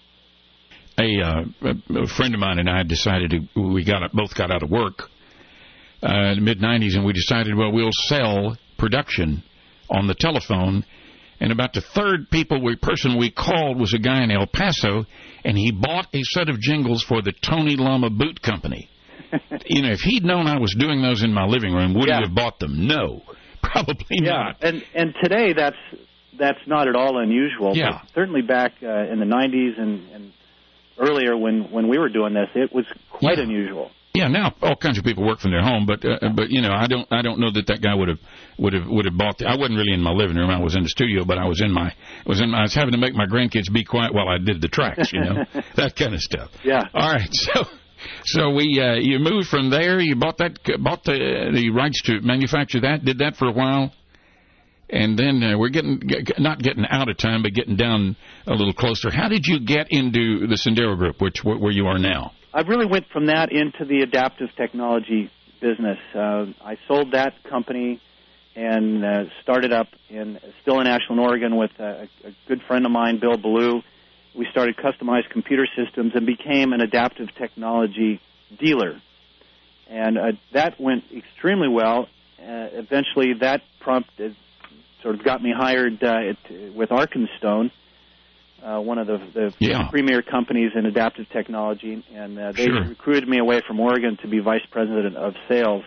A, uh, a friend of mine and I decided to, we got both got out of work uh, in the mid nineties, and we decided, well, we'll sell production on the telephone. And about the third people we person we called was a guy in El Paso, and he bought a set of jingles for the Tony Lama Boot Company. you know, if he'd known I was doing those in my living room, would yeah. he have bought them? No, probably yeah. not. And and today that's that's not at all unusual. Yeah. But certainly back uh, in the nineties and, and earlier when, when we were doing this, it was quite yeah. unusual. Yeah, now all kinds of people work from their home, but uh, but you know, I don't I don't know that that guy would have would have would have bought. The, I wasn't really in my living room. I was in the studio, but I was in my was in my, I was having to make my grandkids be quiet while I did the tracks, you know, that kind of stuff. Yeah. All right, so so we uh, you moved from there. You bought that bought the the rights to manufacture that. Did that for a while, and then uh, we're getting get, not getting out of time, but getting down a little closer. How did you get into the Sendero Group, which where you are now? I really went from that into the adaptive technology business. Uh, I sold that company and uh, started up in still in Ashland, Oregon, with a, a good friend of mine, Bill Ballou. We started customized computer systems and became an adaptive technology dealer. And uh, that went extremely well. Uh, eventually, that prompted, sort of got me hired uh, at, with Arkenstone. Uh, one of the, the yeah. premier companies in adaptive technology, and uh, they sure. recruited me away from Oregon to be vice president of sales.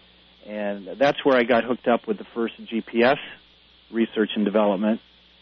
And that's where I got hooked up with the first G P S research and development,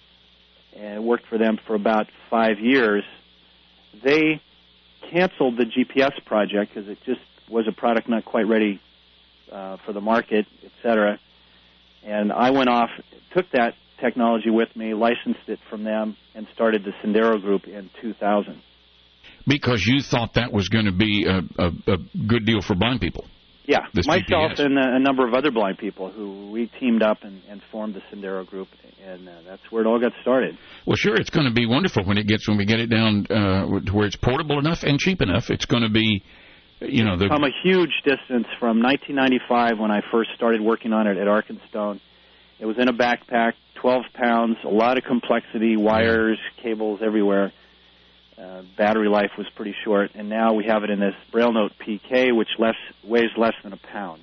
and worked for them for about five years. They canceled the G P S project because it just was a product not quite ready uh, for the market, et cetera. And I went off, took that technology with me, licensed it from them, and started the Sendero Group in two thousand. Because you thought that was going to be a, a, a good deal for blind people. Yeah, this myself G P S. and a, a number of other blind people who we teamed up and, and formed the Sendero Group, and uh, that's where it all got started. Well, sure, it's going to be wonderful when it gets when we get it down uh, to where it's portable enough and cheap enough. It's going to be, you know, the come a huge distance from nineteen ninety-five when I first started working on it at Arkenstone. It was in a backpack, twelve pounds, a lot of complexity, wires, cables everywhere. Uh, battery life was pretty short, and now we have it in this Braille Note P K, which less, weighs less than a pound.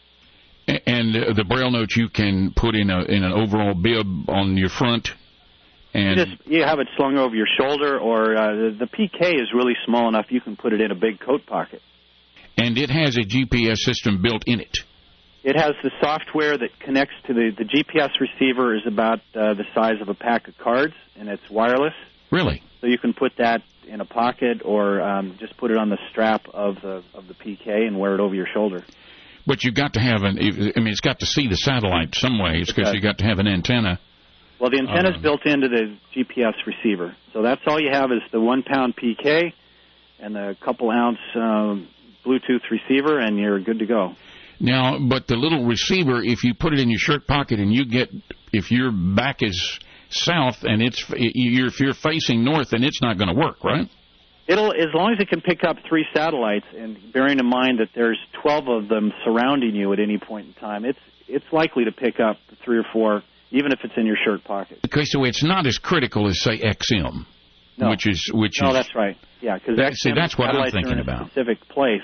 And uh, the Braille Note you can put in a in an overall bib on your front, and you just you have it slung over your shoulder, or uh, the, the P K is really small enough you can put it in a big coat pocket. And it has a G P S system built in it. It has the software that connects to the, the G P S receiver is about uh, the size of a pack of cards, and it's wireless. Really? So you can put that in a pocket or um, just put it on the strap of the of the P K and wear it over your shoulder. But you've got to have an, I mean, it's got to see the satellite some ways because you've got to have an antenna. Well, the antenna's um, built into the G P S receiver. So that's all you have is the one-pound P K and the couple-ounce um, Bluetooth receiver, and you're good to go. Now, but the little receiver, if you put it in your shirt pocket and you get, if your back is south and it's, you're, if you're facing north, then it's not going to work, right? It'll, as long as it can pick up three satellites, and bearing in mind that there's twelve of them surrounding you at any point in time, it's it's likely to pick up three or four, even if it's in your shirt pocket. Okay, so it's not as critical as, say, X M, no. which is which no, is. No, that's right. Yeah, because see, that's what I'm thinking are in a about. Specific place.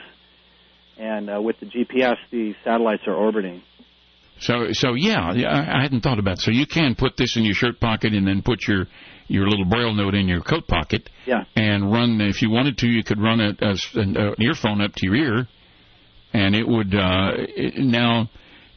And uh, with the G P S, the satellites are orbiting. So, so yeah, I hadn't thought about it. So you can put this in your shirt pocket and then put your, your little Braille note in your coat pocket. Yeah. And run, if you wanted to, you could run a, a, an earphone up to your ear, and it would. Uh, it, now,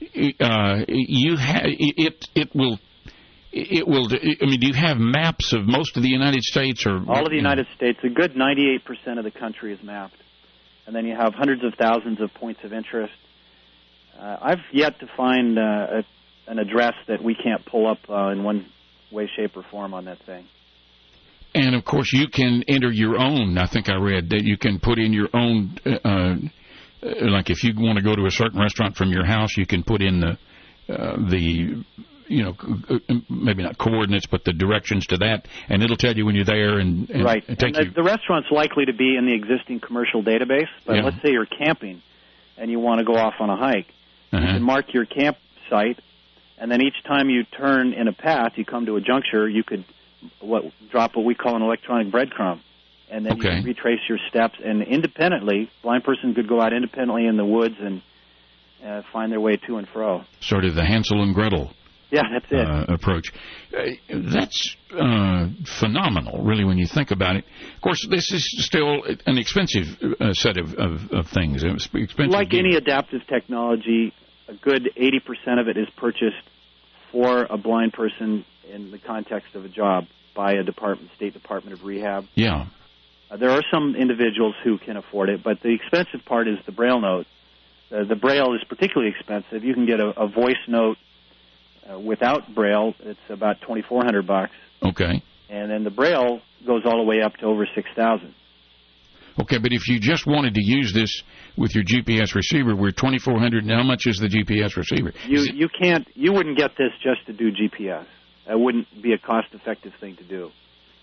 uh, you ha- it it will. It will. I mean, do you have maps of most of the United States, or all of the United know? States? A good ninety-eight percent of the country is mapped. And then you have hundreds of thousands of points of interest. Uh, I've yet to find uh, a, an address that we can't pull up uh, in one way, shape, or form on that thing. And, of course, you can enter your own. I think I read that you can put in your own, uh, like if you want to go to a certain restaurant from your house, you can put in the, uh, the you know, maybe not coordinates, but the directions to that, and it'll tell you when you're there and, and right. And take and the, you. The restaurant's likely to be in the existing commercial database, but yeah. let's say you're camping and you want to go off on a hike. Uh-huh. You can mark your campsite, and then each time you turn in a path, you come to a juncture, you could what drop what we call an electronic breadcrumb, and then okay. you can retrace your steps, and independently, a blind person could go out independently in the woods and uh, find their way to and fro. Sort of the Hansel and Gretel. Yeah, that's it. Uh, approach. Uh, that's uh, phenomenal, really, when you think about it. Of course, this is still an expensive uh, set of, of, of things. It's expensive like gear. any adaptive technology, a good eighty percent of it is purchased for a blind person in the context of a job by a department, State Department of Rehab. Yeah. Uh, there are some individuals who can afford it, but the expensive part is the Braille note. Uh, the Braille is particularly expensive. You can get a, a voice note uh, without Braille. It's about twenty-four hundred bucks. Okay. And then the Braille goes all the way up to over six thousand. Okay, but if you just wanted to use this with your G P S receiver, we're twenty-four hundred. How much is the G P S receiver? You you can't you wouldn't get this just to do G P S. That wouldn't be a cost-effective thing to do.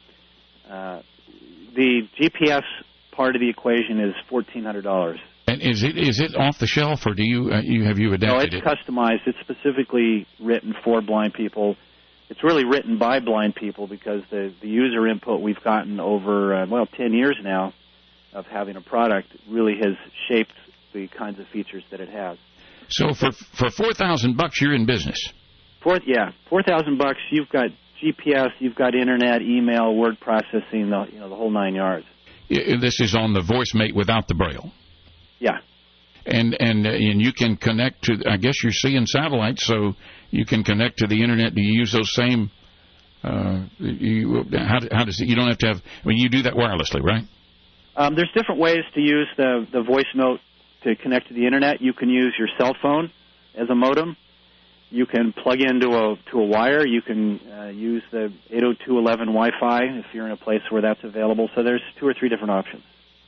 Uh, the G P S part of the equation is fourteen hundred dollars. And is it is it off the shelf, or do you uh, you have you adapted it? No, it's customized. It's specifically written for blind people. It's really written by blind people because the the user input we've gotten over uh, well ten years now of having a product really has shaped the kinds of features that it has. So for for four thousand bucks, you're in business. Four, yeah, four thousand bucks. You've got G P S, you've got internet, email, word processing, the you know the whole nine yards. This is on the VoiceMate without the Braille. Yeah. And and uh, and you can connect to. I guess you're seeing satellites, so you can connect to the internet. Do you use those same? Uh, you, how how does it, you don't have to have? I mean, you do that wirelessly, right? Um, there's different ways to use the the voice note to connect to the internet. You can use your cell phone as a modem. You can plug into a to a wire. You can uh, use the eight oh two dot eleven Wi-Fi if you're in a place where that's available. So there's two or three different options.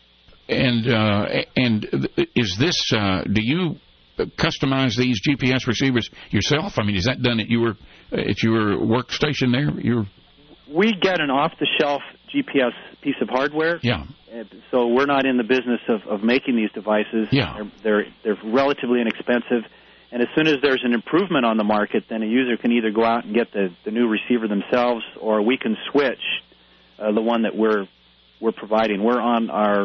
And uh, and is this? Uh, do you customize these G P S receivers yourself? I mean, is that done at your at your workstation there? Your we get an off-the-shelf G P S piece of hardware. Yeah. So we're not in the business of, of making these devices. Yeah. They're, they're they're relatively inexpensive. And as soon as there's an improvement on the market, then a user can either go out and get the, the new receiver themselves, or we can switch uh, the one that we're we're providing. We're on our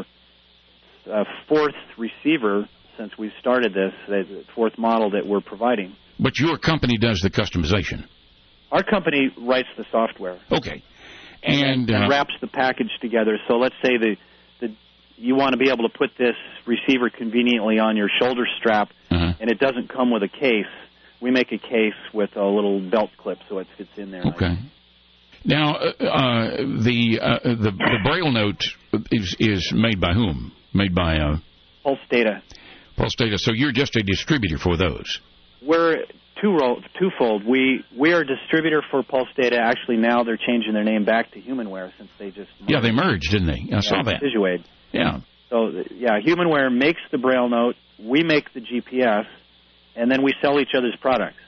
uh, fourth receiver since we started this, the fourth model that we're providing. But your company does the customization. Our company writes the software. Okay. And, and, uh, and wraps the package together. So let's say the, the you want to be able to put this receiver conveniently on your shoulder strap, uh-huh. and it doesn't come with a case. We make a case with a little belt clip so it fits in there. Okay. Nice. Now, uh, uh, the, uh, the the Braille note is is made by whom? Made by uh, Pulse Data. Pulse Data. So you're just a distributor for those. We're two ro- twofold. We we are a distributor for Pulse Data. Actually, now they're changing their name back to HumanWare since they just merged. Yeah, they merged, didn't they? I yeah, saw that. Visuade. Yeah. So yeah, HumanWare makes the Braille note. We make the G P S, and then we sell each other's products.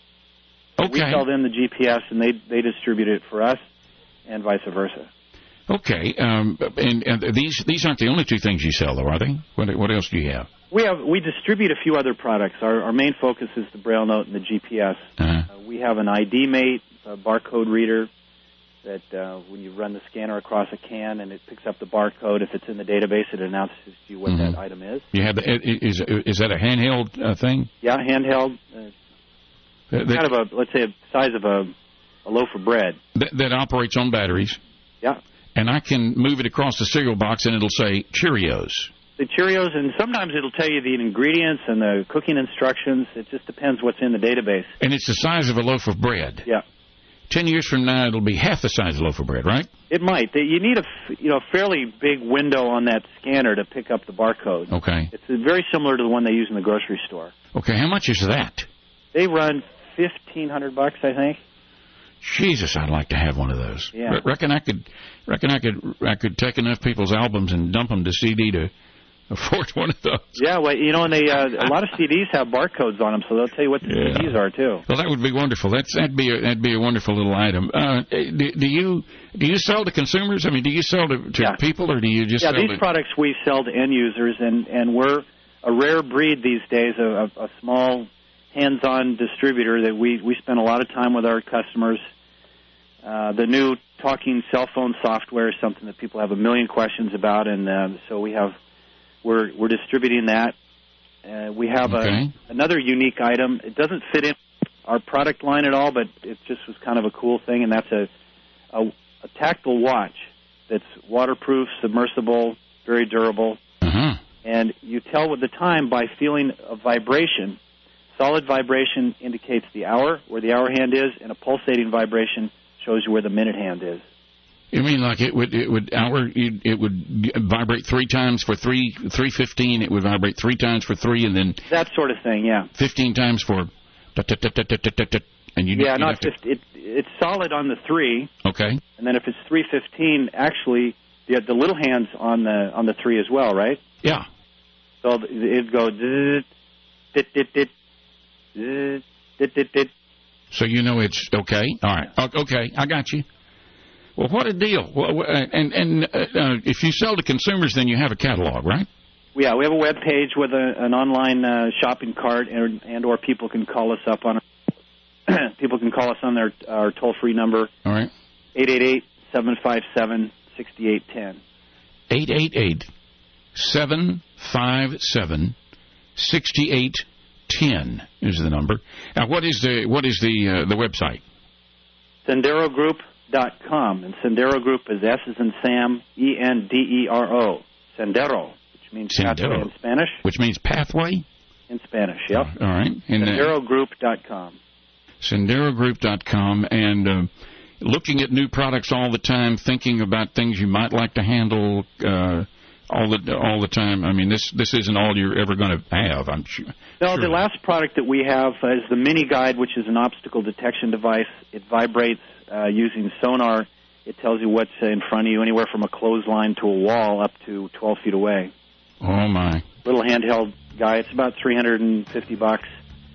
Okay. We sell them the G P S, and they they distribute it for us, and vice versa. Okay. Um, and, and these these aren't the only two things you sell, though, are they? What what else do you have? We have we distribute a few other products. Our our main focus is the Braille note and the G P S. Uh-huh. Uh, we have an I D Mate, a barcode reader that uh, when you run the scanner across a can and it picks up the barcode, if it's in the database, it announces to you what mm-hmm. that item is. You have the, is is that a handheld uh, thing? Yeah, handheld. Uh, that, kind of a let's say a size of a a loaf of bread. That, that operates on batteries. Yeah. And I can move it across the cereal box and it'll say Cheerios. The Cheerios, and sometimes it'll tell you the ingredients and the cooking instructions. It just depends what's in the database. And it's the size of a loaf of bread. Yeah. Ten years from now, it'll be half the size of a loaf of bread, right? It might. You need a you know fairly big window on that scanner to pick up the barcode. Okay. It's very similar to the one they use in the grocery store. Okay. How much is that? They run fifteen hundred bucks, I think. Jesus, I'd like to have one of those. Yeah. Re- reckon I could, reckon I could, I could take enough people's albums and dump them to C D to afford one of those. Yeah, well, you know, and they uh, a lot of C Ds have barcodes on them, so they'll tell you what the yeah. C Ds are too. Well, that would be wonderful. That's that'd be a, that'd be a wonderful little item. Uh, do, do you do you sell to consumers? I mean, do you sell to, to yeah. people, or do you just yeah? sell These to... products we sell to end users, and and we're a rare breed these days, a, a small hands-on distributor that we we spend a lot of time with our customers. Uh, the new talking cell phone software is something that people have a million questions about, and uh, so we have we're we're distributing that. Uh, we have okay. a, another unique item. It doesn't fit in our product line at all, but it just was kind of a cool thing, and that's a, a, a tactile watch that's waterproof, submersible, very durable. Uh-huh. And you tell with the time by feeling a vibration. Solid vibration indicates the hour, where the hour hand is, and a pulsating vibration shows you where the minute hand is. You mean like it would it would hour it would vibrate three times for three three fifteen? It would vibrate three times for three, and then that sort of thing. Yeah. Fifteen times for, and you yeah, you not to, fifty. It, it's solid on the three. Okay. And then if it's three fifteen, actually the the little hand's on the on the three as well, right? Yeah. So it'd go. Dit, dit, dit, dit, dit, dit, dit. So you know it's okay. All right. Okay, I got you. Well, what a deal! Well, and and uh, uh, if you sell to consumers, then you have a catalog, right? Yeah, we have a web page with a, an online uh, shopping cart, and, and or people can call us up on. People can call us on their our toll free number. All right. Eight eight eight seven five seven sixty eight ten. Eight eight eight seven five seven sixty eight ten is the number. Now, what is the what is the uh, the website? Sendero Group. Dot com, and Sendero Group is S as in Sam, E N D E R O, Sendero, which means Sendero. pathway in Spanish. Which means pathway? In Spanish, yep. Uh, all right. Sendero Group dot com. Sendero Group dot com, and uh, looking at new products all the time, thinking about things you might like to handle uh, all the all the time. I mean, this this isn't all you're ever going to have, I'm sure. No, sure. The last product that we have is the Mini Guide, which is an obstacle detection device. It vibrates uh, using sonar. It tells you what's in front of you, anywhere from a clothesline to a wall up to twelve feet away. Oh, my. Little handheld guy. It's about three hundred fifty bucks.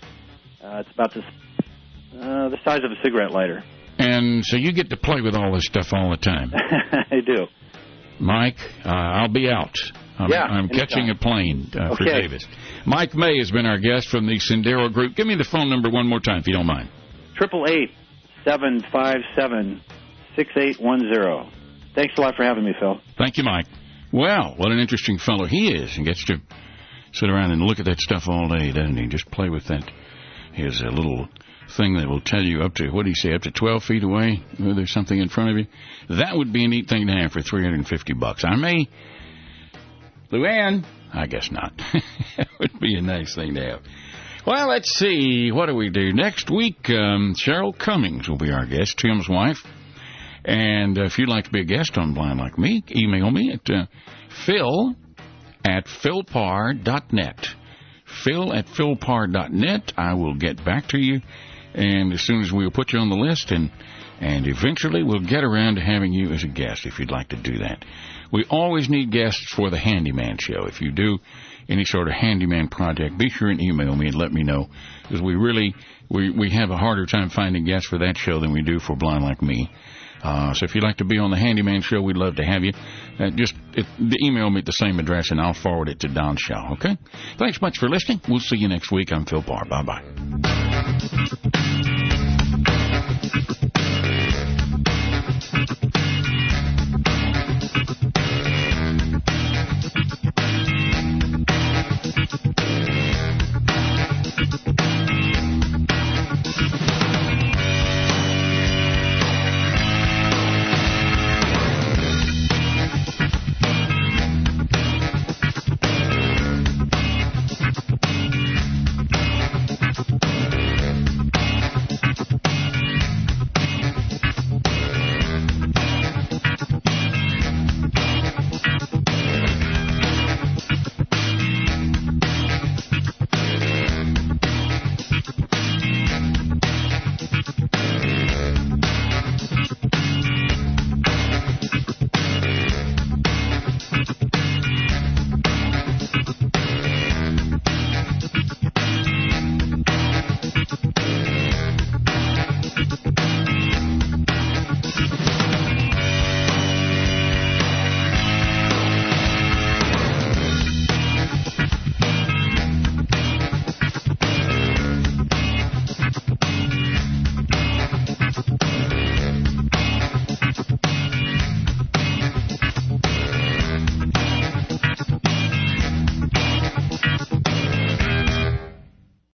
Uh, it's about this, uh, the size of a cigarette lighter. And so you get to play with all this stuff all the time. I do. Mike, uh, I'll be out. I'm, yeah, I'm catching a plane uh, okay. for Davis. Mike May has been our guest from the Sendero Group. Give me the phone number one more time, if you don't mind. Triple eight seven five seven six eight one zero. Thanks a lot for having me, Phil. Thank you, Mike. Well, what an interesting fellow he is, and gets to sit around and look at that stuff all day, doesn't he? Just play with that. His uh, little thing that will tell you up to, what do you say, up to twelve feet away, where there's something in front of you. That would be a neat thing to have for three hundred fifty bucks. I may, Luann, I guess not. It would be a nice thing to have. Well, let's see, what do we do? Next week, um, Cheryl Cummings will be our guest, Tim's wife. And uh, if you'd like to be a guest on Blind Like Me, email me at uh, phil at philpar dot net. Phil at philpar dot net. I will get back to you. And as soon as we'll put you on the list, and and eventually we'll get around to having you as a guest if you'd like to do that. We always need guests for the Handyman Show. If you do any sort of handyman project, be sure and email me and let me know, because we really we, we have a harder time finding guests for that show than we do for Blind Like Me. Uh, so if you'd like to be on the Handyman Show, we'd love to have you. Uh, just it, email me at the same address, and I'll forward it to Don Shaw, okay? Thanks much for listening. We'll see you next week. I'm Phil Parr. Bye-bye.